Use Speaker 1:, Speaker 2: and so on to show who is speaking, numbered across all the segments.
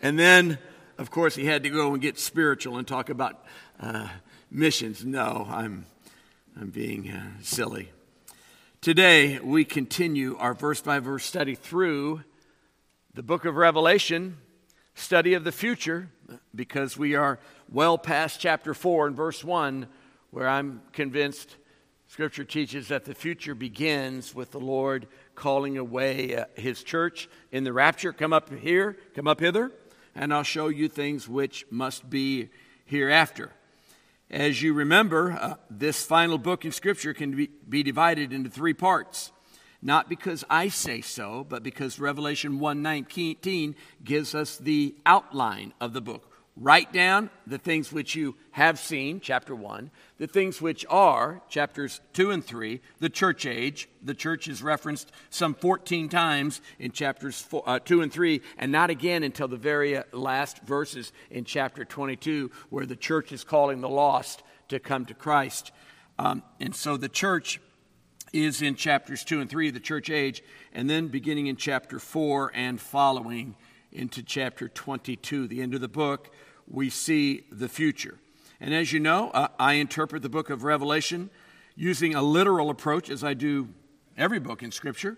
Speaker 1: And then, of course, he had to go and get spiritual and talk about missions. No, I'm being silly. Today, we continue our verse-by-verse study through the book of Revelation, study of the future, because we are well past chapter 4 and verse 1, where I'm convinced Scripture teaches that the future begins with the Lord calling away His church in the rapture. Come up hither, and I'll show you things which must be hereafter. As you remember, this final book in Scripture can be divided into three parts. Not because I say so, but because Revelation 1:19 gives us the outline of the book. Write down the things which you have seen, chapter 1, the things which are, chapters 2 and 3, the church age. The church is referenced some 14 times in chapters 2 and 3, and not again until the very last verses in chapter 22, where the church is calling the lost to come to Christ. And so the church is in chapters 2 and 3, the church age, and then beginning in chapter 4 and following into chapter 22, the end of the book, we see the future. And as you know, I interpret the book of Revelation using a literal approach, as I do every book in Scripture,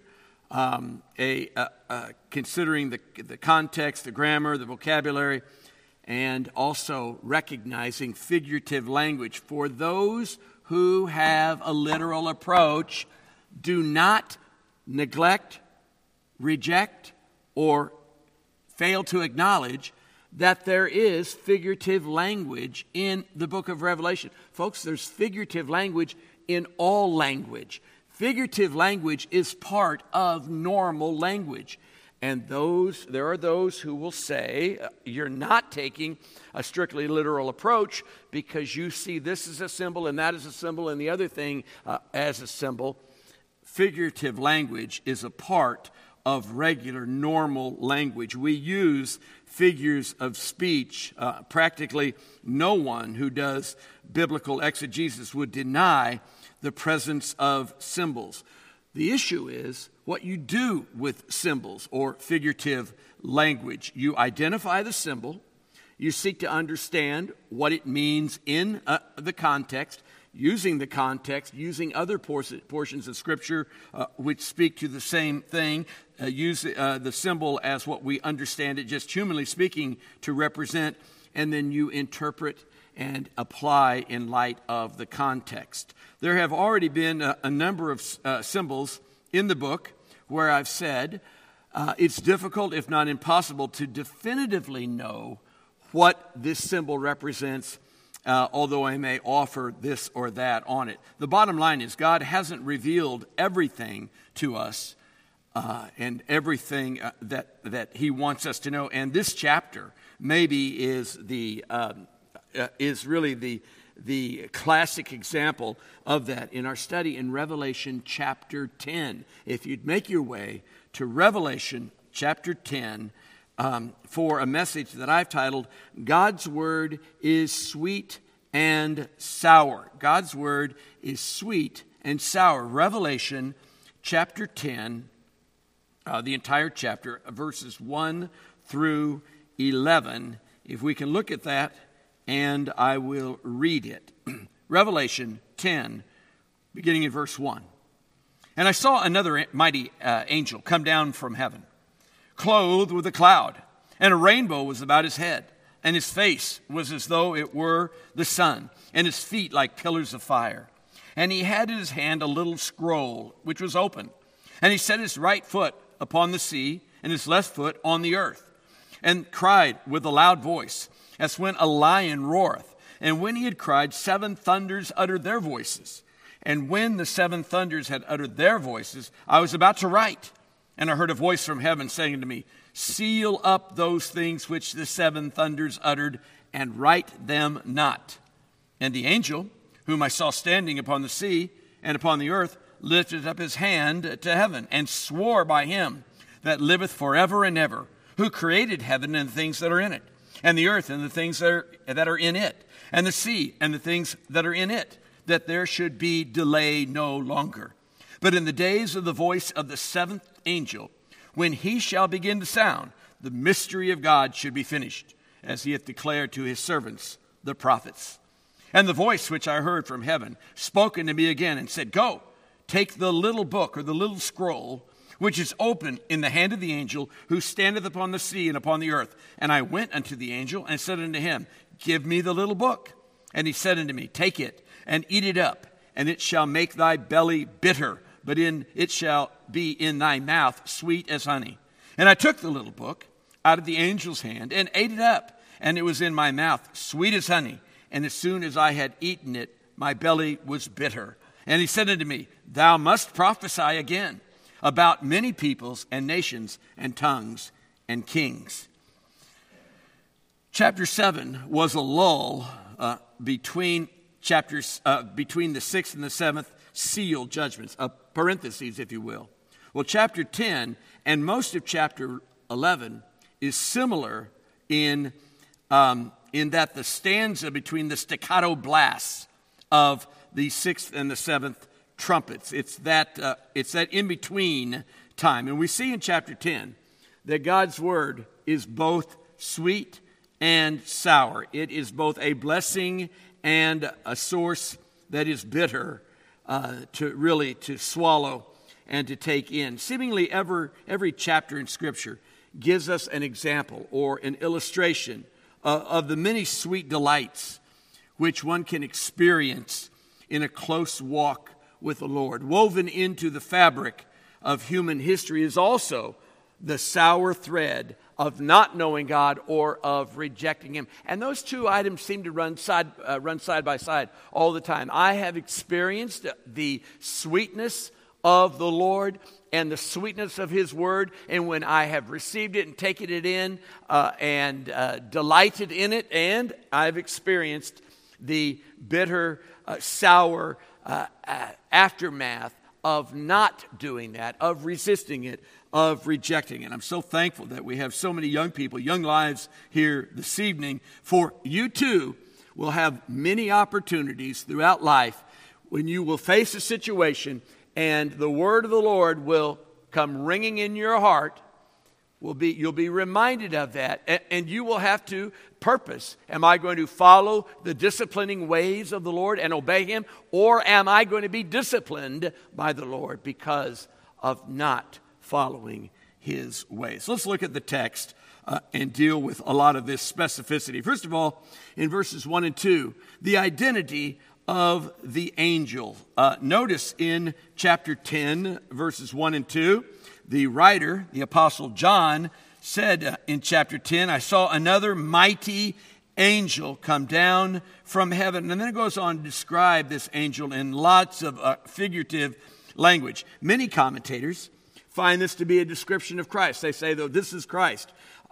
Speaker 1: considering the context, the grammar, the vocabulary, and also recognizing figurative language. For those who have a literal approach, do not neglect, reject, or fail to acknowledge that there is figurative language in the book of Revelation. Folks, there's figurative language in all language. Figurative language is part of normal language. And there are those who will say, you're not taking a strictly literal approach because you see this as a symbol and that as a symbol and the other thing as a symbol. Figurative language is a part of regular, normal language. We use figures of speech. Practically no one who does biblical exegesis would deny the presence of symbols. The issue is what you do with symbols or figurative language. You identify the symbol. You seek to understand what it means in the context, using the context, using other portions of Scripture which speak to the same thing. Use the symbol as what we understand it, just humanly speaking, to represent, and then you interpret and apply in light of the context. There have already been a number of symbols in the book where I've said it's difficult, if not impossible, to definitively know what this symbol represents, although I may offer this or that on it. The bottom line is God hasn't revealed everything to us and everything that He wants us to know. And this chapter maybe is really the classic example of that in our study in Revelation chapter 10. If you'd make your way to Revelation chapter 10 for a message that I've titled, God's Word is Sweet and Sour. God's Word is sweet and sour. Revelation chapter 10, the entire chapter, verses 1 through 11. If we can look at that, and I will read it. Revelation 10, beginning in verse 1. And I saw another mighty angel come down from heaven, clothed with a cloud, and a rainbow was about his head, and his face was as though it were the sun, and his feet like pillars of fire. And he had in his hand a little scroll, which was open. And he set his right foot upon the sea, and his left foot on the earth, and cried with a loud voice, as when a lion roareth. And when he had cried, 7 thunders uttered their voices. And when the 7 thunders had uttered their voices, I was about to write. And I heard a voice from heaven saying to me, seal up those things which the 7 thunders uttered, and write them not. And the angel, whom I saw standing upon the sea and upon the earth, lifted up his hand to heaven, and swore by him that liveth forever and ever, who created heaven and the things that are in it, and the earth and the things that are in it, and the sea and the things that are in it, that there should be delay no longer. But in the days of the voice of the 7th angel, when he shall begin to sound, the mystery of God should be finished, as he hath declared to his servants, the prophets. And the voice which I heard from heaven spoke unto me again, and said, Go, take the little book, or the little scroll, which is open in the hand of the angel who standeth upon the sea and upon the earth. And I went unto the angel, and said unto him, Give me the little book. And he said unto me, Take it, and eat it up, and it shall make thy belly bitter, but it shall be in thy mouth sweet as honey. And I took the little book out of the angel's hand, and ate it up, and it was in my mouth sweet as honey. And as soon as I had eaten it, my belly was bitter. And he said unto me, Thou must prophesy again about many peoples and nations and tongues and kings. Chapter 7 was a lull between the sixth and the seventh seal judgments, a parentheses, if you will. Well, chapter 10 and most of chapter 11 is similar in that the stanza between the staccato blasts of the sixth and the seventh trumpets. It's that in-between time. And we see in chapter 10 that God's word is both sweet and sour. It is both a blessing and a source that is bitter to swallow and to take in. Seemingly every chapter in Scripture gives us an example or an illustration of the many sweet delights which one can experience in a close walk with the Lord. Woven into the fabric of human history is also the sour thread of not knowing God or of rejecting Him. And those two items seem to run side by side all the time. I have experienced the sweetness of the Lord and the sweetness of His Word, and when I have received it and taken it in and delighted in it, and I've experienced the bitter, sour aftermath of not doing that, of resisting it, of rejecting it. I'm so thankful that we have so many young people, young lives here this evening, for you too will have many opportunities throughout life when you will face a situation and the word of the Lord will come ringing in your heart. You'll be reminded of that, and you will have to purpose. Am I going to follow the disciplining ways of the Lord and obey Him, or am I going to be disciplined by the Lord because of not following His ways? Let's look at the text and deal with a lot of this specificity. First of all, in verses 1 and 2, the identity of the angel. Notice in chapter 10, verses 1 and 2, the writer, the Apostle John, said in chapter 10, I saw another mighty angel come down from heaven. And then it goes on to describe this angel in lots of figurative language. Many commentators find this to be a description of Christ. They say, though, this is Christ.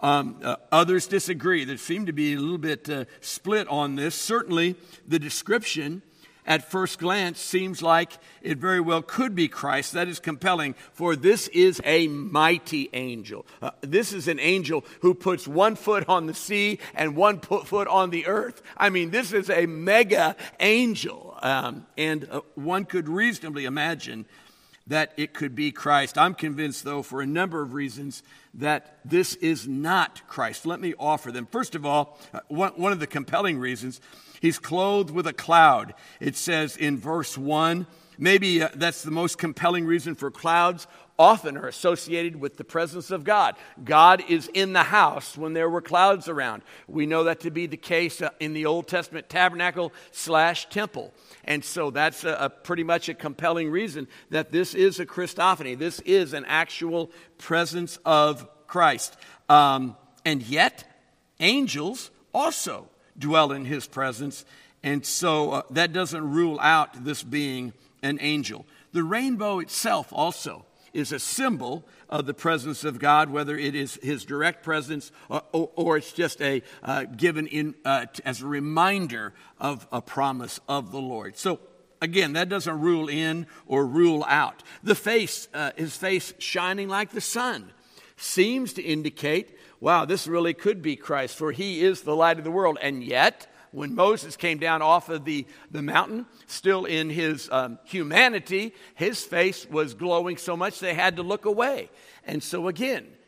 Speaker 1: Others disagree. There seem to be a little bit split on this. Certainly, the description at first glance seems like it very well could be Christ. That is compelling, for this is a mighty angel. This is an angel who puts 1 foot on the sea and 1 foot on the earth. I mean, this is a mega angel. And one could reasonably imagine that it could be Christ. I'm convinced, though, for a number of reasons, that this is not Christ. Let me offer them. First of all, one of the compelling reasons, He's clothed with a cloud. It says in verse 1, maybe that's the most compelling reason for clouds. Often are associated with the presence of God. God is in the house when there were clouds around. We know that to be the case in the Old Testament tabernacle/temple. And so that's pretty much a compelling reason that this is a Christophany. This is an actual presence of Christ. And yet, angels also dwell in His presence. And so that doesn't rule out this being an angel. The rainbow itself also is a symbol of the presence of God, whether it is His direct presence or it's just given in as a reminder of a promise of the Lord. So again, that doesn't rule in or rule out. The face, His face shining like the sun, seems to indicate, wow, this really could be Christ, for He is the light of the world. And yet, when Moses came down off of the mountain, still in his humanity, his face was glowing so much they had to look away. And so again,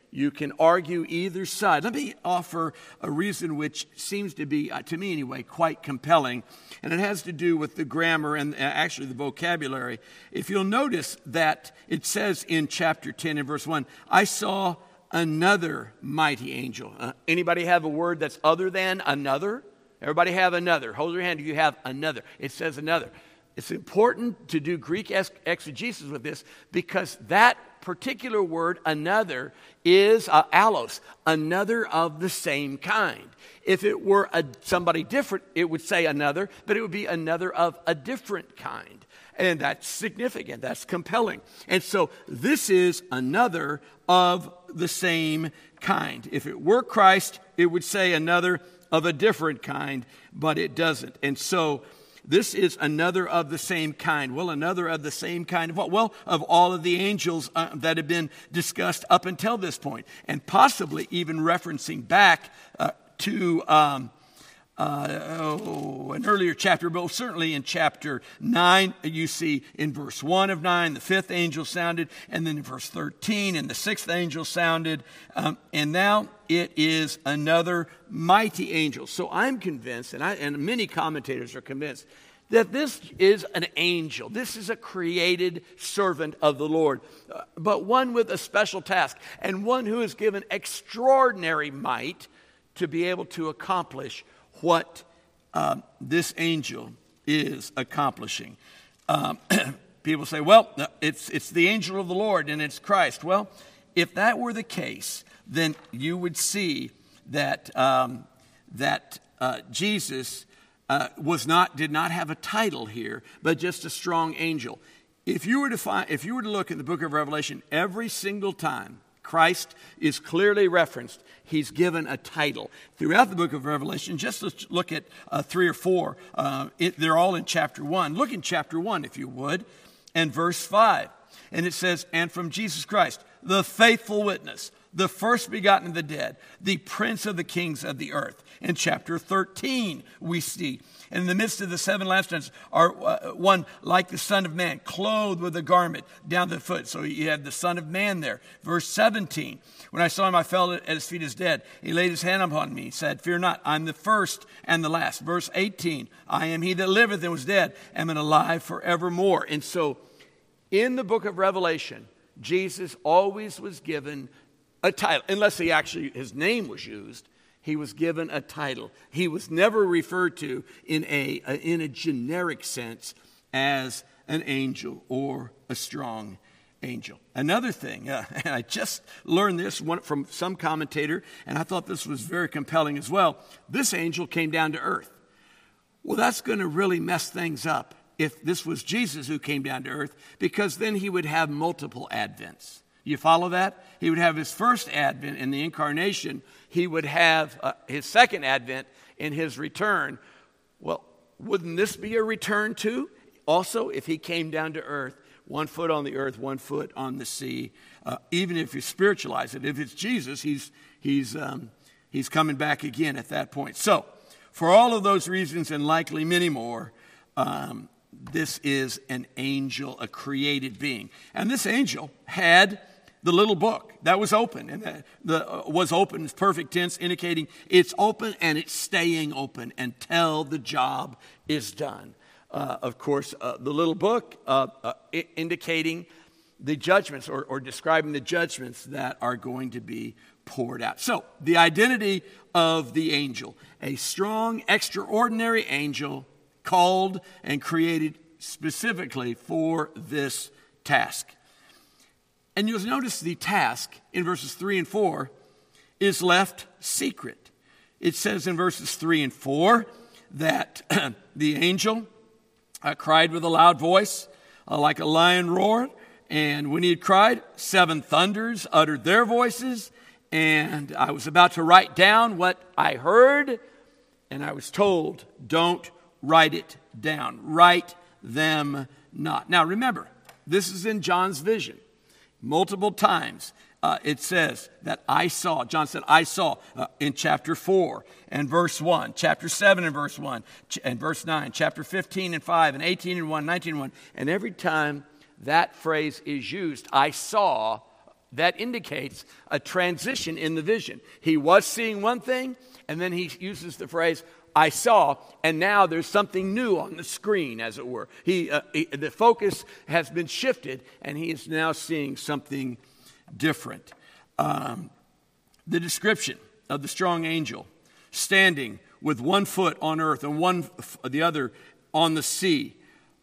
Speaker 1: You can argue either side. Let me offer a reason which seems to be, to me anyway, quite compelling, and it has to do with the grammar and actually the vocabulary. If you'll notice that it says in chapter 10 and verse 1, I saw another mighty angel. Anybody have a word that's other than another? Everybody have another. Hold your hand if you have another. It says another. It's important to do Greek exegesis with this because that particular word, another, is allos, another of the same kind. If it were somebody different, it would say another, but it would be another of a different kind. And that's significant. That's compelling. And so this is another of the same kind. If it were Christ, it would say another of a different kind, but it doesn't. And so this is another of the same kind. Well, another of the same kind of what? Well, of all of the angels that have been discussed up until this point, and possibly even referencing back to an earlier chapter, but certainly in chapter 9, you see in verse 1 of 9, the fifth angel sounded, and then in verse 13, and the sixth angel sounded, and now it is another mighty angel. So I'm convinced, and many commentators are convinced, that this is an angel. This is a created servant of the Lord, but one with a special task, and one who is given extraordinary might to be able to accomplish what this angel is accomplishing. People say, well, it's the angel of the Lord and it's Christ. Well, if that were the case, then you would see that Jesus did not have a title here, but just a strong angel. If you were to look at the book of Revelation, every single time Christ is clearly referenced, he's given a title. Throughout the book of Revelation, just let's look at 3 or 4. They're all in chapter 1. Look in chapter 1, if you would, and verse 5. And it says, and from Jesus Christ, the faithful witness, the first begotten of the dead, the prince of the kings of the earth. In chapter 13, we see, and in the midst of the seven lampstands are one like the Son of Man, clothed with a garment down to the foot. So you have the Son of Man there. Verse 17, when I saw him, I fell at his feet as dead. He laid his hand upon me, said, fear not, I'm the first and the last. Verse 18, I am he that liveth and was dead, am alive forevermore. And so in the book of Revelation, Jesus always was given a title, unless his name was used. He was given a title. He was never referred to in a generic sense as an angel or a strong angel. Another thing, and I just learned this from some commentator, and I thought this was very compelling as well. This angel came down to earth. Well, that's going to really mess things up if this was Jesus who came down to earth, because then he would have multiple advents. You follow that? He would have his first advent in the incarnation. He would have his second advent in his return. Well, wouldn't this be a return too? Also, if he came down to earth, 1 foot on the earth, 1 foot on the sea, even if you spiritualize it, if it's Jesus, he's coming back again at that point. So, for all of those reasons and likely many more, this is an angel, a created being. And this angel had the little book that was open, and was open is perfect tense, indicating it's open and it's staying open until the job is done. Of course, the little book indicating the judgments or describing the judgments that are going to be poured out. So, the identity of the angel, a strong, extraordinary angel called and created specifically for this task. And you'll notice the task in verses 3 and 4 is left secret. It says in verses 3 and 4 that the angel cried with a loud voice like a lion roared. And when he had cried, 7 thunders uttered their voices. And I was about to write down what I heard. And I was told, don't write it down. Write them not. Now remember, this is in John's vision. Multiple times it says that I saw. John said, I saw in chapter 4 and verse 1, chapter 7 and verse 1, and verse 9, chapter 15 and 5, and 18 and 1, 19 and 1. And every time that phrase is used, I saw, That indicates a transition in the vision. He was seeing one thing, and then he uses the phrase, I saw, and now there's something new on the screen, as it were. The focus has been shifted, and he is now seeing something different. The description of the strong angel standing with one foot on earth and the other on the sea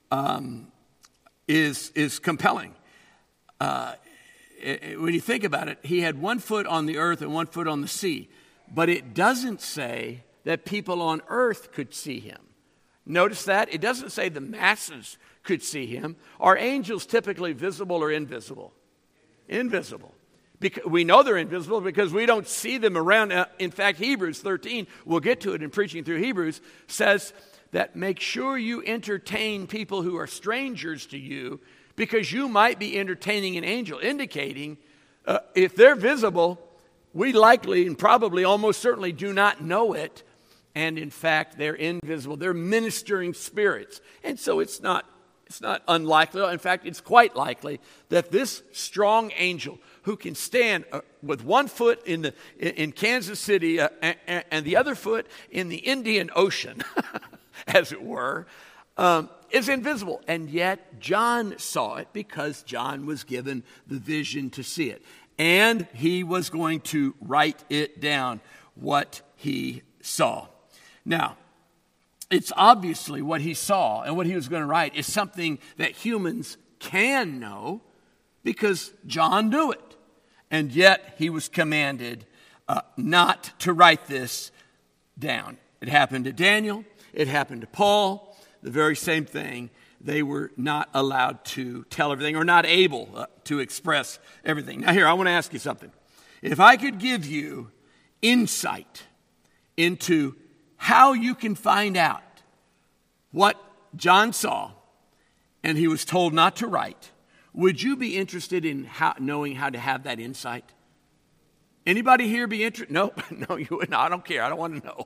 Speaker 1: is compelling. When you think about it, he had 1 foot on the earth and 1 foot on the sea. But it doesn't say that people on earth could see him. Notice that? It doesn't say the masses could see him. Are angels typically visible or invisible? Invisible. We know they're invisible because we don't see them around. In fact, Hebrews 13, we'll get to it in preaching through Hebrews, says that make sure you entertain people who are strangers to you, because you might be entertaining an angel, indicating if they're visible, we likely and probably almost certainly do not know it. And in fact, they're invisible. They're ministering spirits. And so it's not unlikely. In fact, it's quite likely that this strong angel who can stand with 1 foot in Kansas City and the other foot in the Indian Ocean, as it were, is invisible. And yet John saw it because John was given the vision to see it. And he was going to write it down, what he saw. Now, it's obviously what he saw and what he was going to write is something that humans can know because John knew it. And yet he was commanded not to write this down. It happened to Daniel. It happened to Paul. The very same thing. They were not allowed to tell everything or not able to express everything. Now here, I want to ask you something. If I could give you insight into how you can find out what John saw and he was told not to write, would you be interested in knowing how to have that insight? Anybody here be interested? No, you would not. I don't care. I don't want to know.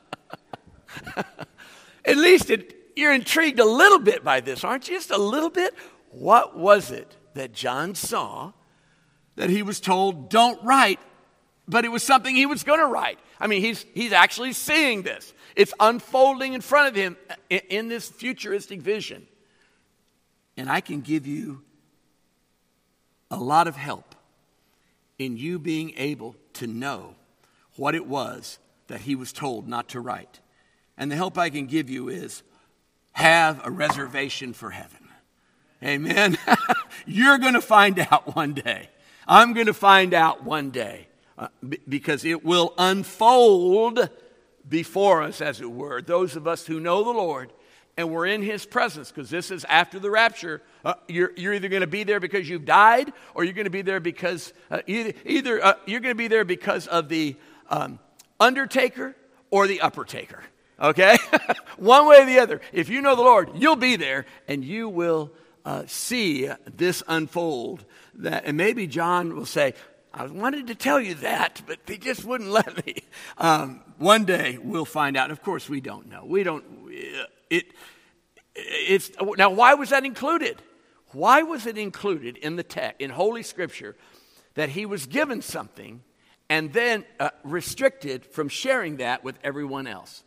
Speaker 1: At least you're intrigued a little bit by this, aren't you? Just a little bit? What was it that John saw that he was told don't write, but it was something he was going to write? I mean, he's actually seeing this. It's unfolding in front of him in this futuristic vision. And I can give you a lot of help in you being able to know what it was that he was told not to write. And the help I can give you is have a reservation for heaven. Amen? You're going to find out one day. I'm going to find out one day because it will unfold before us, as it were. Those of us who know the Lord and we're in his presence, because this is after the rapture. You're either going to be there because you've died, or you're going to be there because you're going to be there because of the undertaker or the uppertaker. Okay? One way or the other. If you know the Lord, you'll be there and you will see this unfold. And maybe John will say, I wanted to tell you that, but they just wouldn't let me. One day we'll find out. Of course, we don't know. We don't. Now, why was that included? Why was it included in the text, in Holy Scripture, that he was given something and then restricted from sharing that with everyone else?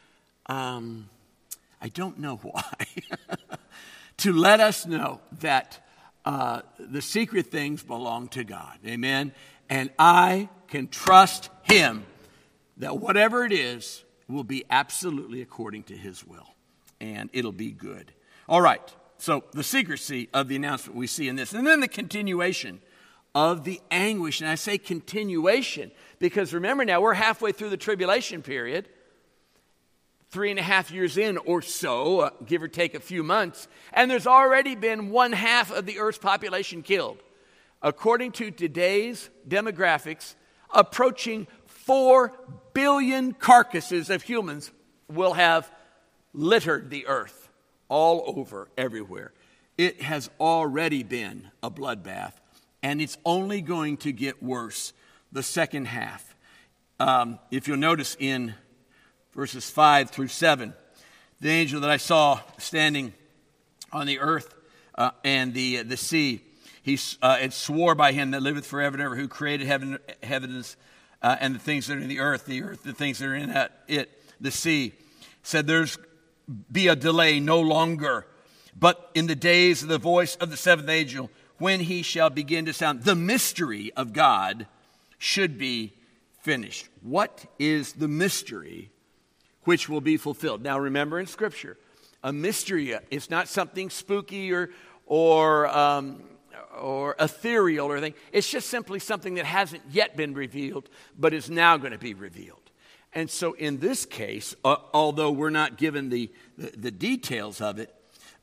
Speaker 1: I don't know why. To let us know that the secret things belong to God. Amen. And I can trust him that whatever it is will be absolutely according to his will. And it'll be good. All right. So the secrecy of the announcement we see in this. And then the continuation of the anguish. And I say continuation because remember now, we're halfway through the tribulation period. 3.5 years in or so, give or take a few months, and there's already been 1/2 of the earth's population killed. According to today's demographics, approaching 4 billion carcasses of humans will have littered the earth all over, everywhere. It has already been a bloodbath, and it's only going to get worse the second half. If you'll notice in verses 5 through 7, the angel that I saw standing on the earth and the sea, It swore by him that liveth forever and ever, who created heavens and the things that are in the earth, the things that are in it, the sea. Said there's be a delay no longer, but in the days of the voice of the seventh angel, when he shall begin to sound, the mystery of God should be finished. What is the mystery which will be fulfilled? Now remember, in Scripture, a mystery is not something spooky or ethereal or anything. It's just simply something that hasn't yet been revealed, but is now going to be revealed. And so in this case, although we're not given the details of it,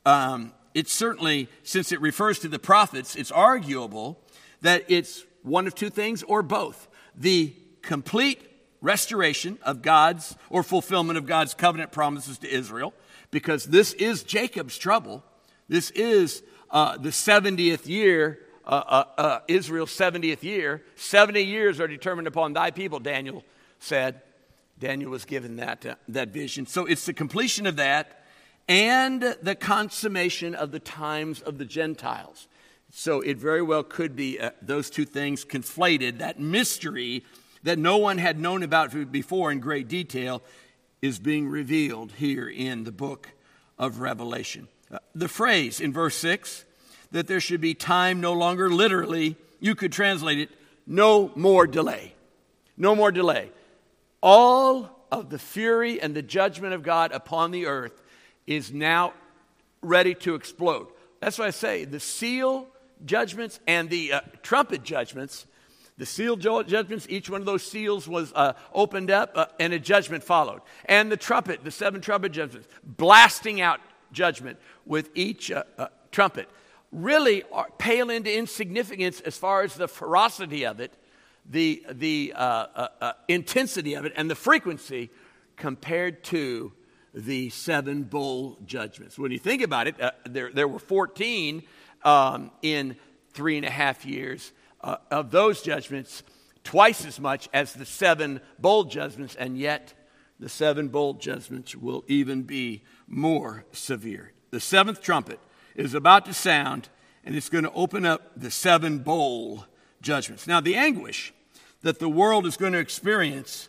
Speaker 1: it's certainly, since it refers to the prophets, it's arguable that it's one of two things or both. The complete restoration of God's, or fulfillment of God's covenant promises to Israel, because this is Jacob's trouble. This is the 70th year, Israel's 70th year. 70 years are determined upon thy people, Daniel said. Daniel was given that vision. So it's the completion of that and the consummation of the times of the Gentiles. So it very well could be those two things conflated. That mystery that no one had known about before in great detail is being revealed here in the book of Revelation. The phrase in verse 6, that there should be time no longer, literally, you could translate it, no more delay. No more delay. All of the fury and the judgment of God upon the earth is now ready to explode. That's why I say the seal judgments and the trumpet judgments, the seal judgments, each one of those seals was opened up and a judgment followed. And the trumpet, the 7 trumpet judgments, blasting out judgment with each trumpet, really pale into insignificance as far as the ferocity of it, the intensity of it, and the frequency compared to the 7 bowl judgments. When you think about it, there were 14 in 3.5 years of those judgments, twice as much as the 7 bowl judgments, and yet the 7 bowl judgments will even be more severe. The 7th trumpet is about to sound, and it's going to open up the 7 bowl judgments. Now, the anguish that the world is going to experience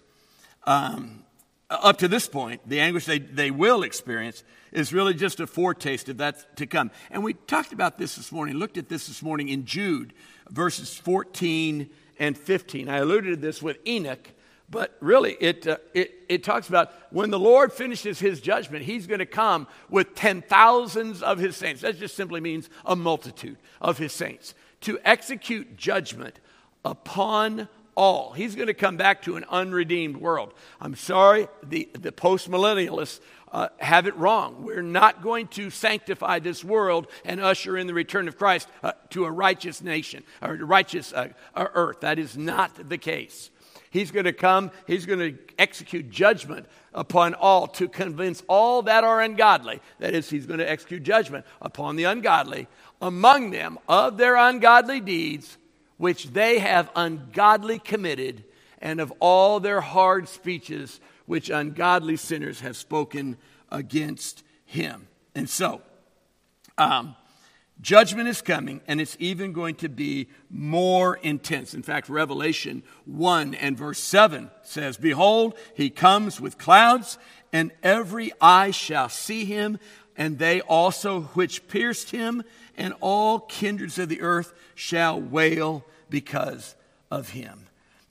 Speaker 1: up to this point, the anguish they will experience, is really just a foretaste of that to come. And we talked about this morning, looked at this morning in Jude, verses 14 and 15. I alluded to this with Enoch, but really it talks about when the Lord finishes his judgment, he's going to come with 10,000s of his saints. That just simply means a multitude of his saints to execute judgment upon all. He's going to come back to an unredeemed world. I'm sorry, the postmillennialists have it wrong. We're not going to sanctify this world and usher in the return of Christ to a righteous nation or a righteous earth. That is not the case. He's going to come, he's going to execute judgment upon all to convince all that are ungodly. That is, he's going to execute judgment upon the ungodly, among them of their ungodly deeds, which they have ungodly committed, and of all their hard speeches, which ungodly sinners have spoken against him. And so, judgment is coming, and it's even going to be more intense. In fact, Revelation 1 and verse 7 says, "Behold, he comes with clouds, and every eye shall see him, and they also which pierced him, and all kindreds of the earth shall wail because of him."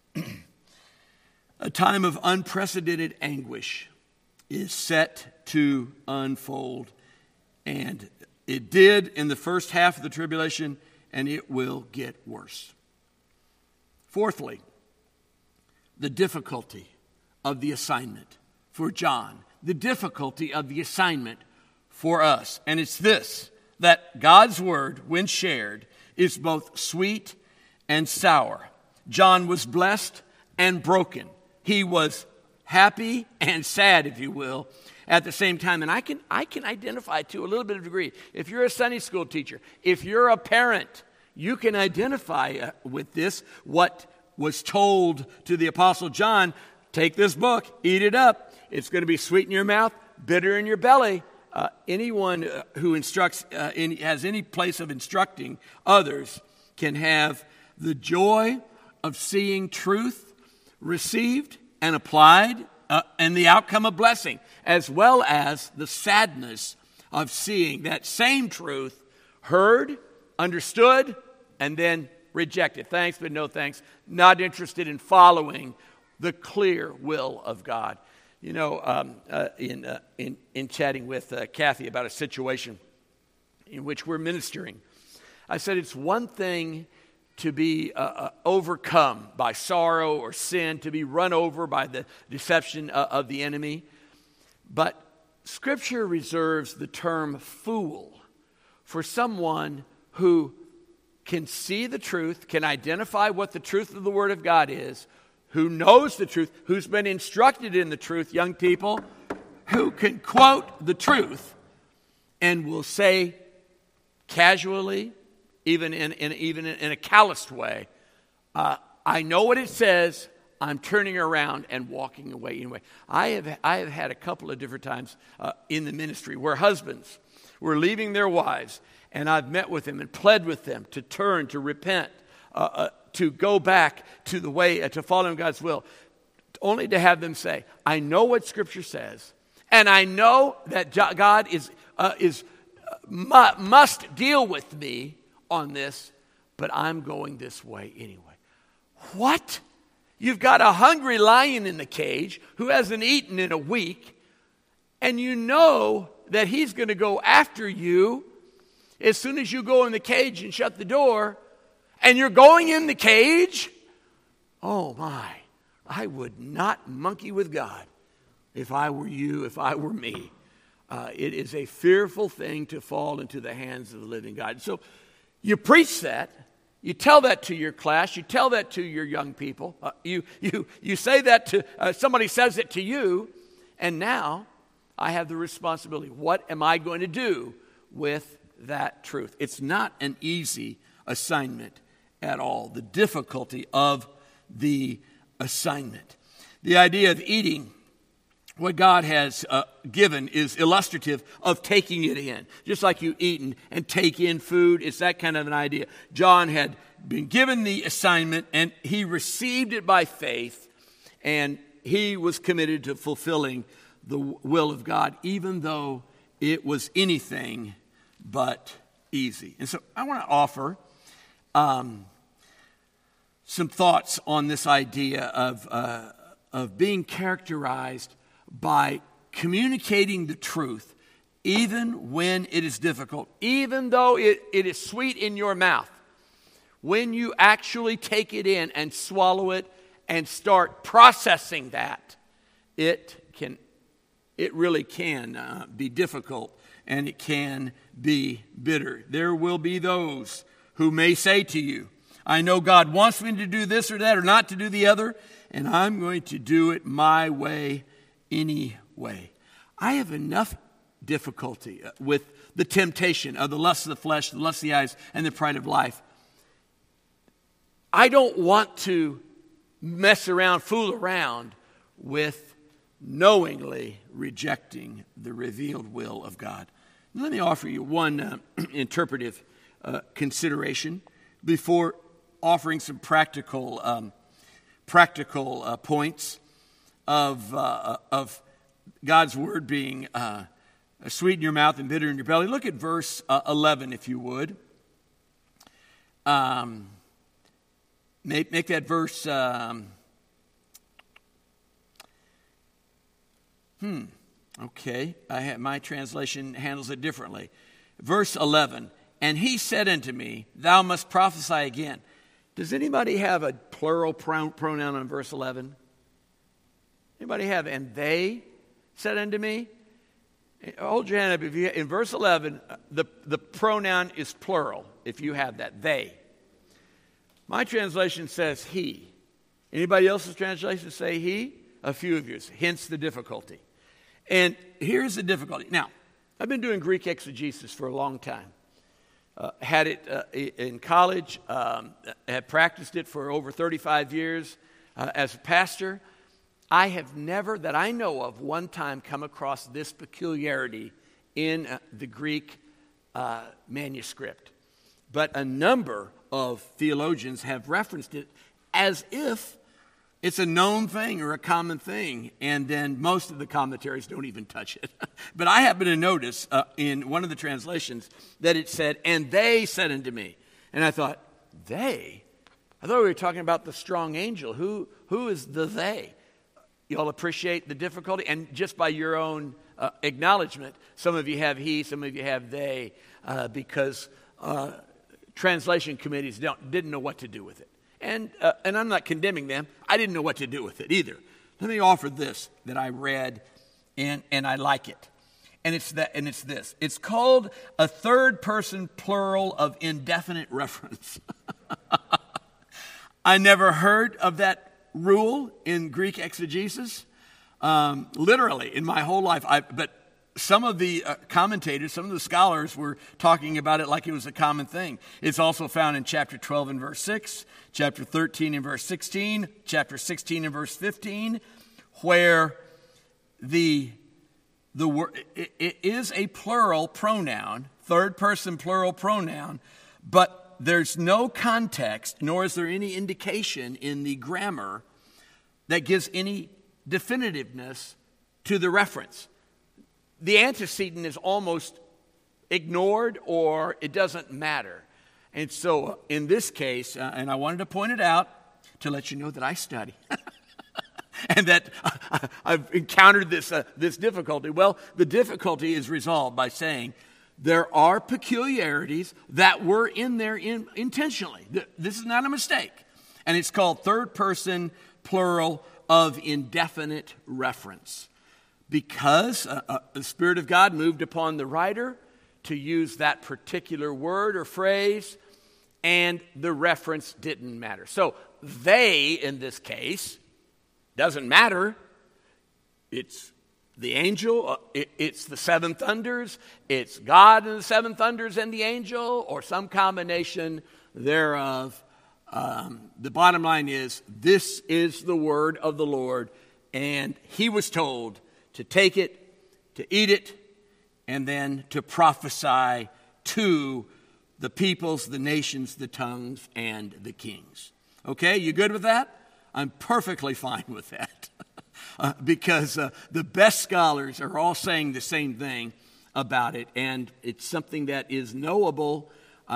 Speaker 1: A time of unprecedented anguish is set to unfold, and it did in the first half of the tribulation, and it will get worse. Fourthly, the difficulty of the assignment for John, the difficulty of the assignment for us. And it's this, that God's word, when shared, is both sweet and sour. John was blessed and broken. He was happy and sad, if you will, at the same time. And I can identify to a little bit of degree. If you're a Sunday school teacher, if you're a parent, you can identify with this. What was told to the Apostle John, take this book, eat it up. It's going to be sweet in your mouth, bitter in your belly. Anyone who instructs, has any place of instructing others can have the joy of seeing truth received and applied, and the outcome of blessing, as well as the sadness of seeing that same truth heard, understood, and then rejected. Thanks, but no thanks. Not interested in following the clear will of God. You know, in chatting with Kathy about a situation in which we're ministering, I said it's one thing to be overcome by sorrow or sin, to be run over by the deception of the enemy. But Scripture reserves the term fool for someone who can see the truth, can identify what the truth of the Word of God is, who knows the truth, who's been instructed in the truth, young people, who can quote the truth and will say casually, even in a calloused way, I know what it says, I'm turning around and walking away anyway. I have had a couple of different times in the ministry where husbands were leaving their wives, and I've met with them and pled with them to turn, to repent, to go back to the way, to following God's will, only to have them say, I know what Scripture says, and I know that God must deal with me on this, but I'm going this way anyway. What? You've got a hungry lion in the cage who hasn't eaten in a week, and you know that he's going to go after you as soon as you go in the cage and shut the door, and you're going in the cage? Oh my, I would not monkey with God if I were you, if I were me. It is a fearful thing to fall into the hands of the living God. So you preach that, you tell that to your class, you tell that to your young people, you say that to, somebody says it to you, and now I have the responsibility. What am I going to do with that truth? It's not an easy assignment at all. The difficulty of the assignment. The idea of eating what God has given is illustrative of taking it in. Just like you eat and take in food, it's that kind of an idea. John had been given the assignment, and he received it by faith, and he was committed to fulfilling the will of God, even though it was anything but easy. And so I want to offer some thoughts on this idea of being characterized by communicating the truth, even when it is difficult, even though it is sweet in your mouth. When you actually take it in and swallow it and start processing that, it really can be difficult, and it can be bitter. There will be those who may say to you, I know God wants me to do this or that or not to do the other, and I'm going to do it my way anyway. I have enough difficulty with the temptation of the lust of the flesh, the lust of the eyes, and the pride of life. I don't want to mess around, fool around with knowingly rejecting the revealed will of God. Let me offer you one interpretive consideration before offering some practical points of God's word being sweet in your mouth and bitter in your belly. Look at verse 11, if you would. Make that verse. Okay, my translation handles it differently. Verse 11, and he said unto me, thou must prophesy again. Does anybody have a plural pronoun on verse 11? Anybody have, and they said unto me? Hold your hand up. If you, in verse 11, the pronoun is plural, if you have that, they. My translation says he. Anybody else's translation say he? A few of yours, hence the difficulty. And here's the difficulty. Now, I've been doing Greek exegesis for a long time. Had it in college, had practiced it for over 35 years as a pastor. I have never, that I know of, one time come across this peculiarity in the Greek manuscript. but a number of theologians have referenced it as if it's a known thing or a common thing, and then most of the commentaries don't even touch it. But I happen to notice in one of the translations that it said, "And they said unto me." And I thought, they? I thought we were talking about the strong angel. Who is the they? Y'all appreciate the difficulty? And just by your own acknowledgement, some of you have he, some of you have they, because translation committees didn't know what to do with it. And I'm not condemning them. I didn't know what to do with it either. Let me offer this that I read, and I like it. And it's this. It's called a third person plural of indefinite reference. I never heard of that rule in Greek exegesis. Literally, in my whole life. But some of the commentators, some of the scholars were talking about it like it was a common thing. It's also found in chapter 12 and verse 6, chapter 13 and verse 16, chapter 16 and verse 15, where the word it is a plural pronoun, third person plural pronoun, but there's no context, nor is there any indication in the grammar that gives any definitiveness to the reference. The antecedent is almost ignored, or it doesn't matter. And so in this case, and I wanted to point it out to let you know that I study and that I've encountered this difficulty. Well, the difficulty is resolved by saying there are peculiarities that were in there intentionally. This is not a mistake. And it's called third person plural of indefinite reference. Because the Spirit of God moved upon the writer to use that particular word or phrase, and the reference didn't matter. So they, in this case, doesn't matter. It's the angel, it's the seven thunders, it's God and the seven thunders and the angel, or some combination thereof. The bottom line is, this is the word of the Lord, and he was told to take it, to eat it, and then to prophesy to the peoples, the nations, the tongues, and the kings. Okay, you good with that? I'm perfectly fine with that. Because the best scholars are all saying the same thing about it, and it's something that is knowable.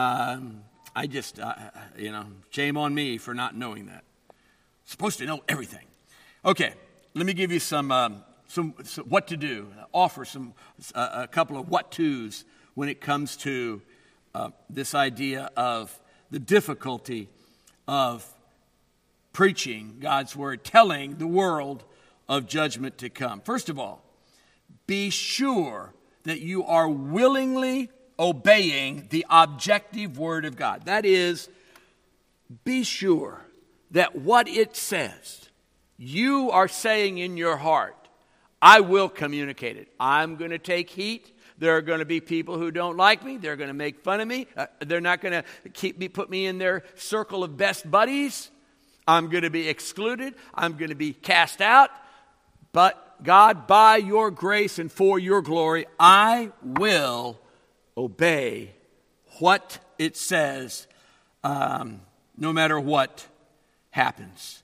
Speaker 1: Shame on me for not knowing that. Supposed to know everything. Okay, let me give you some what to do. Offer a couple of what tos when it comes to this idea of the difficulty of preaching God's word, telling the world of judgment to come. First of all, be sure that you are willingly obeying the objective word of God. That is, be sure that what it says, you are saying in your heart, I will communicate it. I'm going to take heat. There are going to be people who don't like me. They're going to make fun of me. They're not going to put me in their circle of best buddies. I'm going to be excluded. I'm going to be cast out. But God, by your grace and for your glory, I will obey what it says, no matter what happens.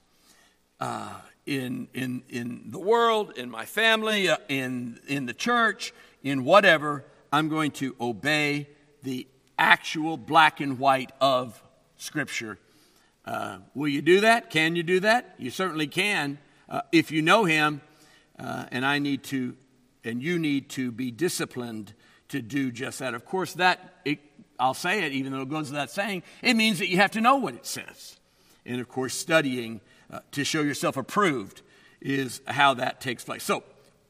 Speaker 1: In the world, in my family, in the church, in whatever, I'm going to obey the actual black and white of Scripture. Will you do that? Can you do that? You certainly can if you know Him, and you need to be disciplined to do just that. Of course, I'll say it, even though it goes without saying, it means that you have to know what it says. And of course, studying to show yourself approved is how that takes place. So,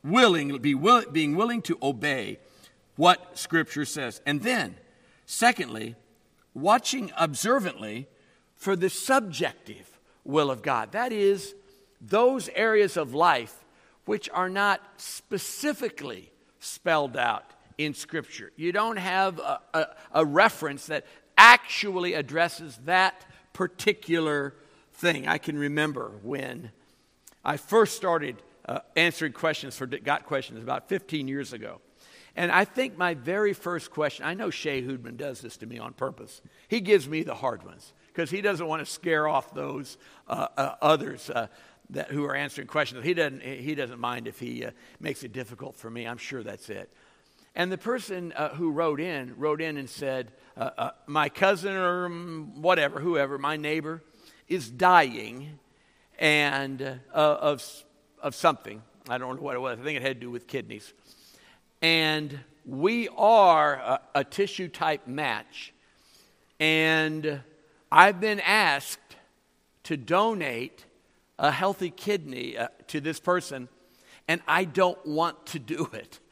Speaker 1: being willing to obey what Scripture says. And then, secondly, watching observantly for the subjective will of God. That is, those areas of life which are not specifically spelled out in Scripture. You don't have a reference that actually addresses that particular thing. I can remember when I first started answering questions for Got Questions about 15 years ago. And I think my very first question, I know Shea Hoodman does this to me on purpose. He gives me the hard ones because he doesn't want to scare off those others who are answering questions. He doesn't mind if he makes it difficult for me. I'm sure that's it. And the person who wrote in and said, my cousin or whatever, whoever, my neighbor, is dying and of something. I don't know what it was. I think it had to do with kidneys. And we are a tissue type match. And I've been asked to donate a healthy kidney to this person, and I don't want to do it.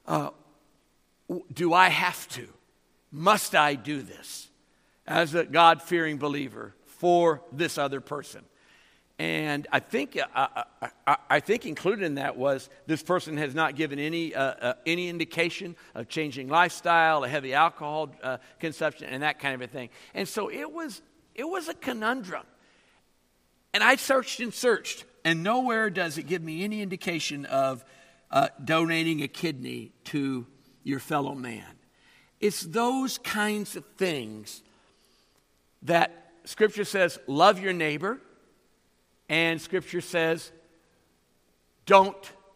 Speaker 1: Do I have to? Must I do this as a God-fearing believer for this other person? And I think included in that was this person has not given any indication of changing lifestyle, a heavy alcohol consumption, and that kind of a thing. And so it was a conundrum. And I searched, and nowhere does it give me any indication of donating a kidney to your fellow man. It's those kinds of things that Scripture says, love your neighbor, and Scripture says, don't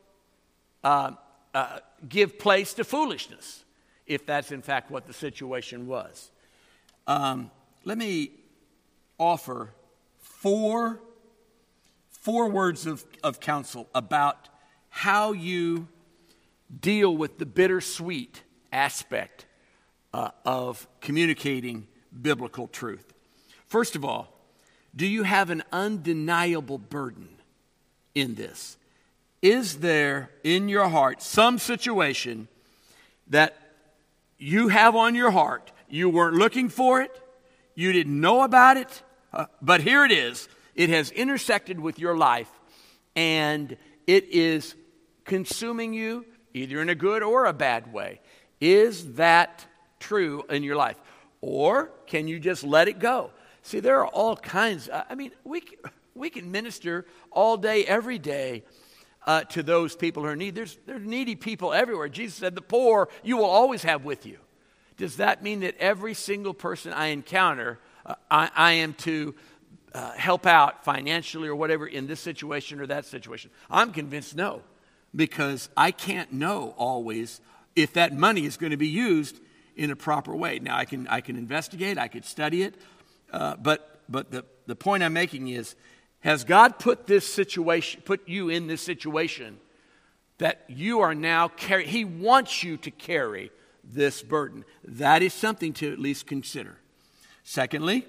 Speaker 1: give place to foolishness, if that's in fact what the situation was. Let me offer four words of counsel about how you deal with the bittersweet aspect of communicating biblical truth. First of all, do you have an undeniable burden in this? Is there in your heart some situation that you have on your heart? You weren't looking for it. You didn't know about it. But here it is. It has intersected with your life, and it is consuming you either in a good or a bad way. Is that true in your life? Or can you just let it go? See, there are all kinds. We can minister all day, every day to those people who are in need. There are needy people everywhere. Jesus said, the poor you will always have with you. Does that mean that every single person I encounter, I am to help out financially or whatever in this situation or that situation? I'm convinced no, because I can't know always if that money is going to be used in a proper way. Now, I can investigate, I could study it, but the point I'm making is, has God put you in this situation that you are now carrying? He wants you to carry this burden. That is something to at least consider. Secondly,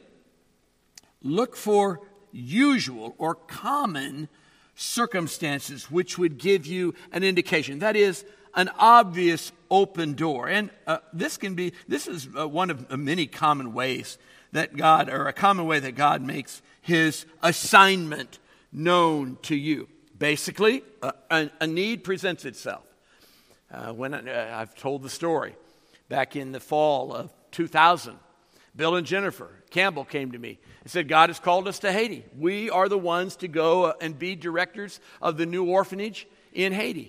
Speaker 1: look for usual or common circumstances which would give you an indication. That is, an obvious open door. And this is one of many common ways that God, or a common way that God makes his assignment known to you. Basically, a need presents itself. When I've told the story, back in the fall of 2000, Bill and Jennifer Campbell came to me and said, God has called us to Haiti. We are the ones to go and be directors of the new orphanage in Haiti.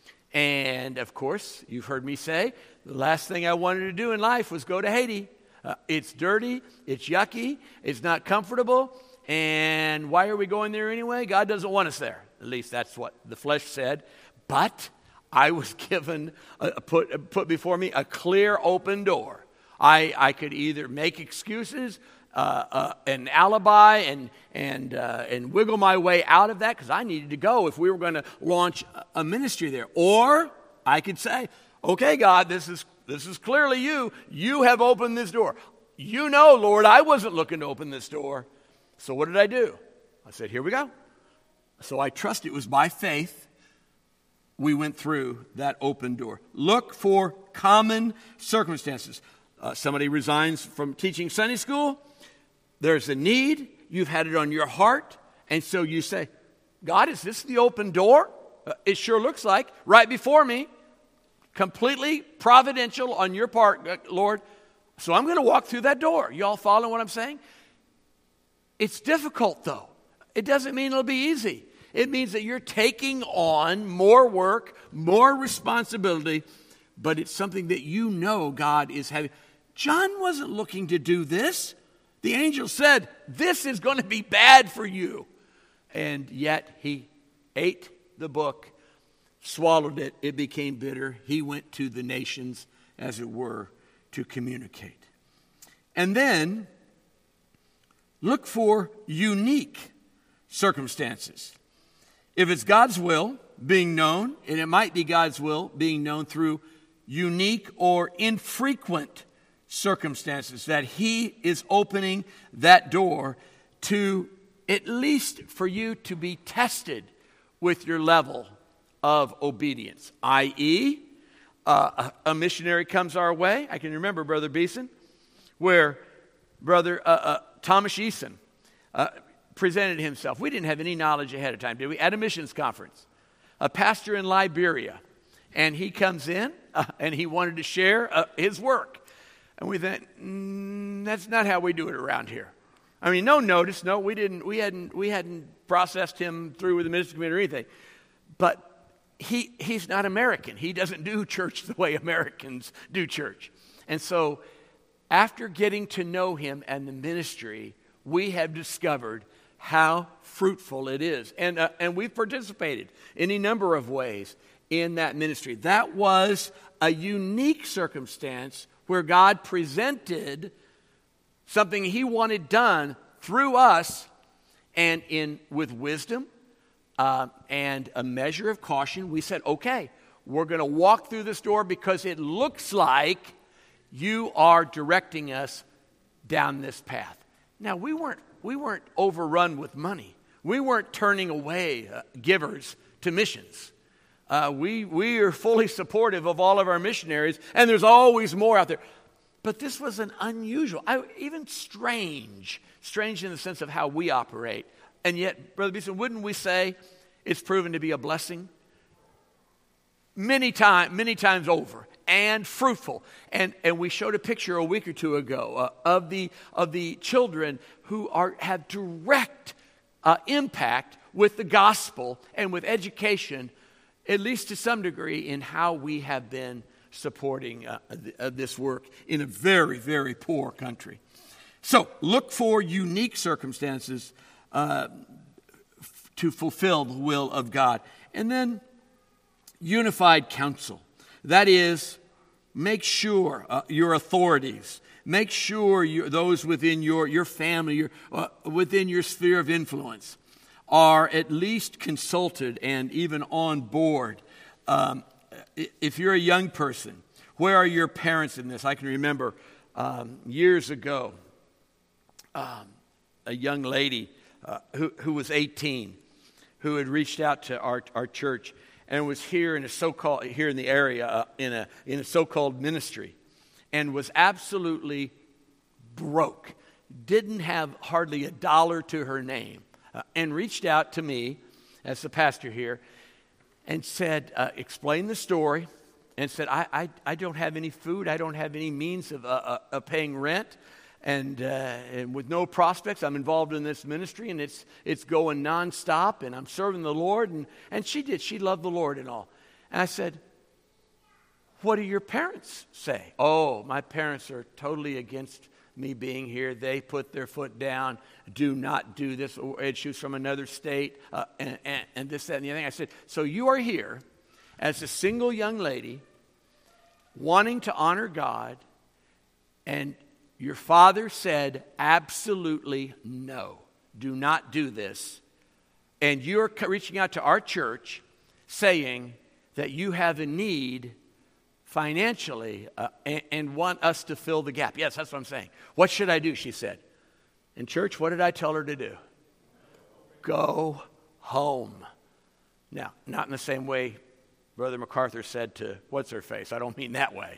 Speaker 1: And, of course, you've heard me say, the last thing I wanted to do in life was go to Haiti. It's dirty, it's yucky, it's not comfortable, and why are we going there anyway? God doesn't want us there. At least that's what the flesh said. But I was given, put before me a clear open door. I could either make excuses, an alibi, and wiggle my way out of that because I needed to go if we were going to launch a ministry there. Or I could say, okay, God, this is clearly you. You have opened this door. You know, Lord, I wasn't looking to open this door. So what did I do? I said, here we go. So I trust it was by faith we went through that open door. Look for common circumstances. Somebody resigns from teaching Sunday school. There's a need. You've had it on your heart. And so you say, God, is this the open door? It sure looks like right before me. Completely providential on your part, Lord. So I'm going to walk through that door. You all follow what I'm saying? It's difficult, though. It doesn't mean it'll be easy. It means that you're taking on more work, more responsibility but it's something that you know God is having. John wasn't looking to do this. The angel said, this is going to be bad for you. And yet he ate the book, swallowed it, it became bitter. He went to the nations, as it were, to communicate. And then look for unique circumstances. If it's God's will being known, and it might be God's will being known through unique or infrequent circumstances, that he is opening that door to at least for you to be tested with your level of obedience, i.e., a missionary comes our way. I can remember Brother Beeson, where Brother Thomas Eason presented himself. We didn't have any knowledge ahead of time, did we? At a missions conference, a pastor in Liberia, and he comes in and he wanted to share his work. And we thought, that's not how we do it around here. I mean, no notice, no, we hadn't processed him through with the ministry committee or anything. But he's not American. He doesn't do church the way Americans do church. And so after getting to know him and the ministry, we have discovered how fruitful it is. And we've participated in a number of ways in that ministry. That was a unique circumstance where God presented something he wanted done through us, and with wisdom and a measure of caution, we said, okay, we're going to walk through this door because it looks like you are directing us down this path. Now, we weren't overrun with money. We weren't turning away givers to missions. We are fully supportive of all of our missionaries, and there's always more out there. But this was an unusual, even strange in the sense of how we operate. And yet, Brother Beeson, wouldn't we say it's proven to be a blessing? Many times over, and fruitful. And we showed a picture a week or two ago of the children who have direct impact with the gospel and with education, at least to some degree, in how we have been supporting this work in a very, very poor country. So look for unique circumstances to fulfill the will of God. And then unified counsel. That is, make sure your authorities, make sure those within your family, within your sphere of influence, are at least consulted and even on board. If you're a young person, where are your parents in this? I can remember years ago, a young lady who was 18, who had reached out to our church and was here in the area in a so-called ministry, and was absolutely broke, didn't have hardly a dollar to her name, and reached out to me as the pastor here, and said, explained the story, and said, I don't have any food, I don't have any means of paying rent, and with no prospects, I'm involved in this ministry, and it's going nonstop, and I'm serving the Lord, and she loved the Lord and all. And I said, what do your parents say? Oh, my parents are totally against me being here. They put their foot down. Do not do this. She's from another state, and this, that, and the other thing. I said, so you are here as a single young lady wanting to honor God, and your father said absolutely no, do not do this. And you're reaching out to our church saying that you have a need financially and want us to fill the gap. Yes, that's what I'm saying. What should I do? She said. In church, what did I tell her to do? Go home. Now, not in the same way Brother MacArthur said to what's-her-face. I don't mean that way.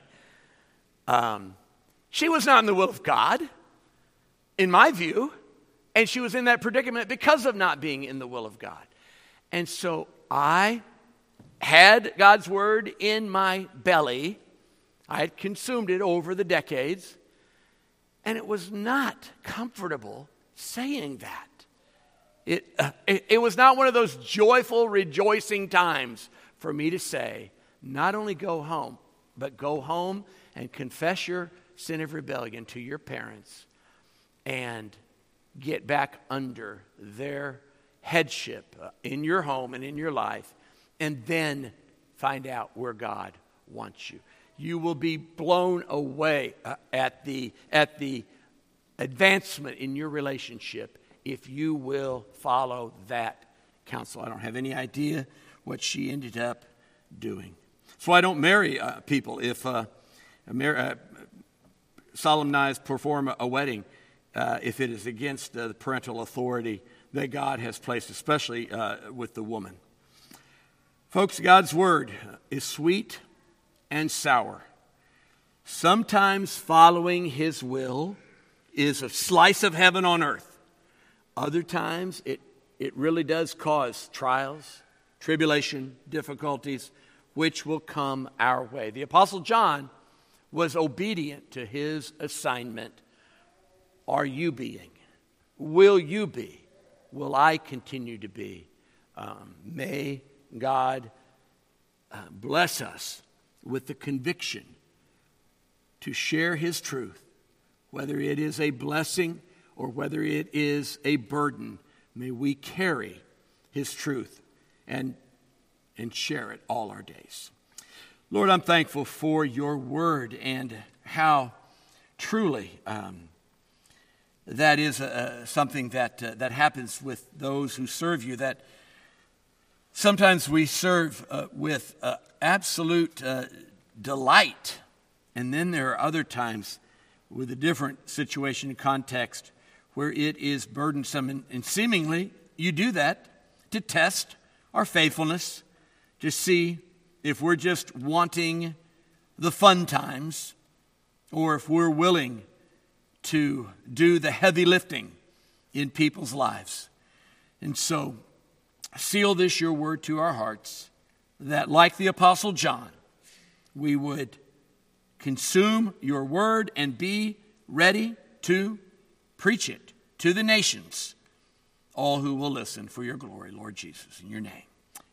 Speaker 1: She was not in the will of God, in my view, and she was in that predicament because of not being in the will of God. And so I had God's word in my belly. I had consumed it over the decades, and it was not comfortable saying that. It was not one of those joyful, rejoicing times for me to say, not only go home, but go home and confess your sin of rebellion to your parents and get back under their headship in your home and in your life, and then find out where God wants you. You will be blown away at the advancement in your relationship if you will follow that counsel. I don't have any idea what she ended up doing. So I don't marry people if solemnize, perform a wedding if it is against the parental authority that God has placed, especially with the woman. Folks, God's word is sweet and sour. Sometimes following his will is a slice of heaven on earth. Other times it really does cause trials, tribulation, difficulties, which will come our way. The Apostle John was obedient to his assignment. Are you being? Will you be? Will I continue to be? May God bless us with the conviction to share his truth, whether it is a blessing or whether it is a burden. May we carry his truth and share it all our days. Lord, I'm thankful for your word and how truly that is something that happens with those who serve you, that sometimes we serve with absolute delight, and then there are other times with a different situation and context where it is burdensome, and seemingly you do that to test our faithfulness, to see if we're just wanting the fun times or if we're willing to do the heavy lifting in people's lives. And so seal this your word to our hearts, that like the Apostle John, we would consume your word and be ready to preach it to the nations, all who will listen for your glory, Lord Jesus, in your name.